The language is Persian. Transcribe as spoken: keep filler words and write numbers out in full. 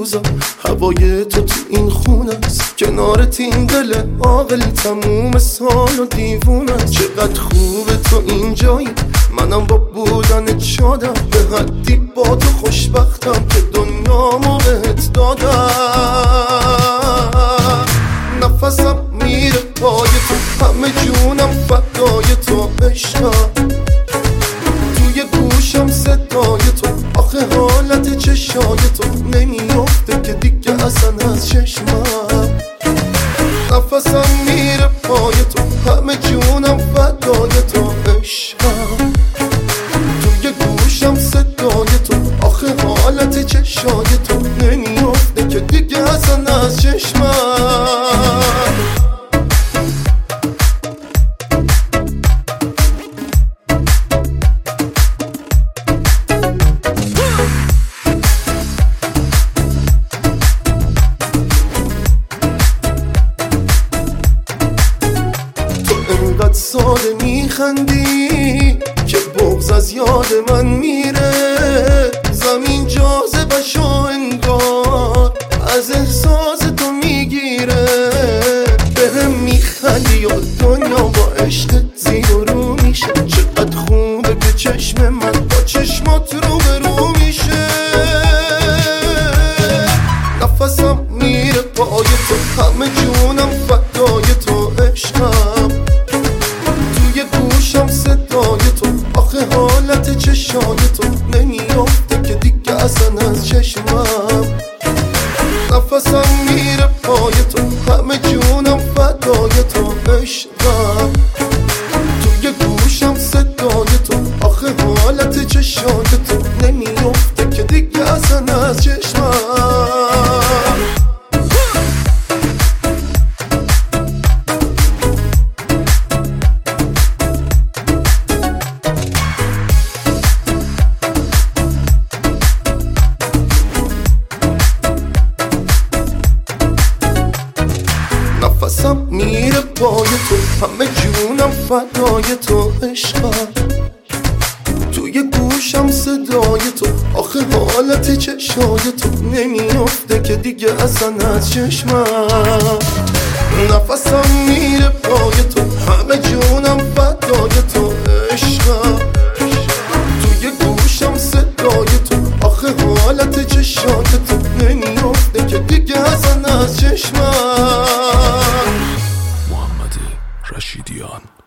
روزا هوای تو تو این خونه است، کنارت این دل عاقل تموم سال و دیوونه است. چقدر خوبه تو اینجایی، منم با بودنت شادم، به حدی با تو خوشبختم که دنیامو بهت دادم. نفسم میره پای تو، همه جونم فدای تو عشقم، توی گوشم صدای تو، آخه حالت چشای تو نمیافته که دیگه اصلا از چشمم. نفسم میره پای تو، همه جونم فدای تو عشقم، توی گوشم صدای تو، آخه حالت چشای تو نمیافته که دیگه اصلا از چشمم. انقدر ساده میخندی که بغض از یاد من میره، زمین جاذبه‌شو انگار از احساس تو میگیره. بهم میخندی و دنیا با عشقت زیر و رو میشه، چقدر خوبه که چشم من با چشمات رو به رو میشه. نفسم میره پای تو، همه جونم فدای تو عشقم، توی گوشم صدای تو، آخه حالت چشای تو نمیافته که دیگه اصلا از چشمم. نفسم میره پای تو، همه جونم فدای تو عشقم، توی گوشم صدای تو، آخه حالت چشای تو نمیافته که دیگه اصلا از چشمم. نفسم میره پای تو، همه جونم فدای تو عشقم، توی گوشم صدای تو، آخه حالت چشای تو نمیافته که دیگه اصلا از چشمم. نفسم میره پای تو، همه جونم فدای تو عشقم، توی گوشم صدای تو، آخه حالت چشای تو نمیافته که دیگه اصلا از چشمم. محمد رشیدیان.